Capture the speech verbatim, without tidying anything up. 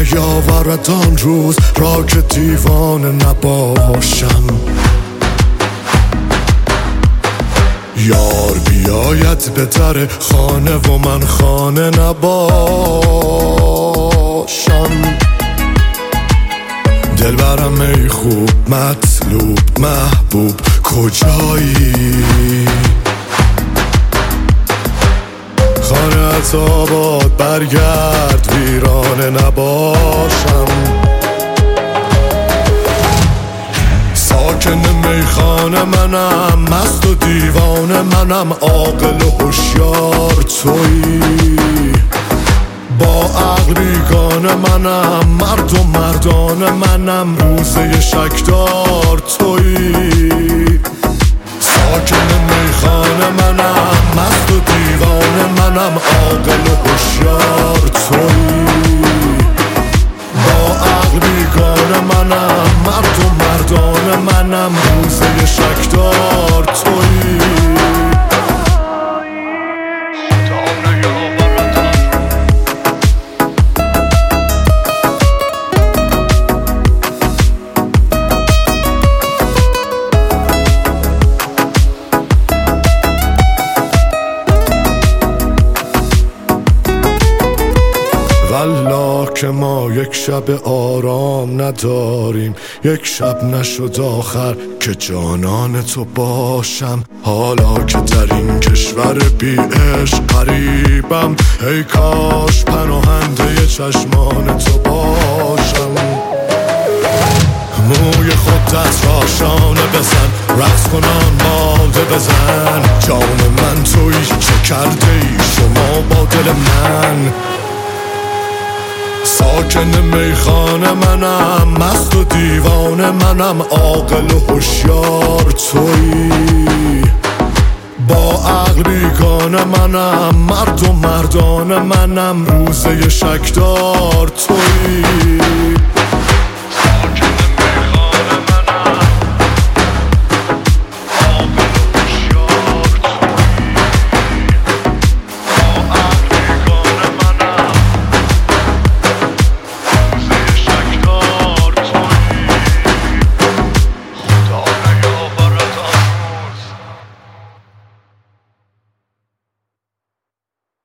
نیاورد آن روز را که دیوانه نباشم. یار بیاید به در خانه و من خانه نباشم. دلبرم ای خوب مطلوب محبوب کجایی؟ خانه‌ات آباد برگرد ویرانه نباشم. ساکن میخانه منم، مست و دیوانه منم، عاقل و هوشیار تویی. با عقل بیگانه منم، مرد و مردانه منم، روزه شکدار تویی. ساکن میخانه منم، مست و دیوانه منم، عاقل و هوشیار تویی. با عقل بیگانه منم، مرد و مردانه منم، روزه شکدار تویی. والله که ما یک شب آرام نداریم، یک شب نشد آخر که جانان تو باشم. حالا که در این کشور بی عشق غریبم، ای کاش پناهنده چشمان تو باشم. موی خودت را شانه بزن، رقص کنان باده بزن. جان من تویی، چه کرده ای شما با دل من؟ ساکن میخانه منم، مست و دیوانه منم، عاقل و هوشیار تویی. با عقل بیگانه منم، مرد و مردانه منم، روزه شکدار تویی.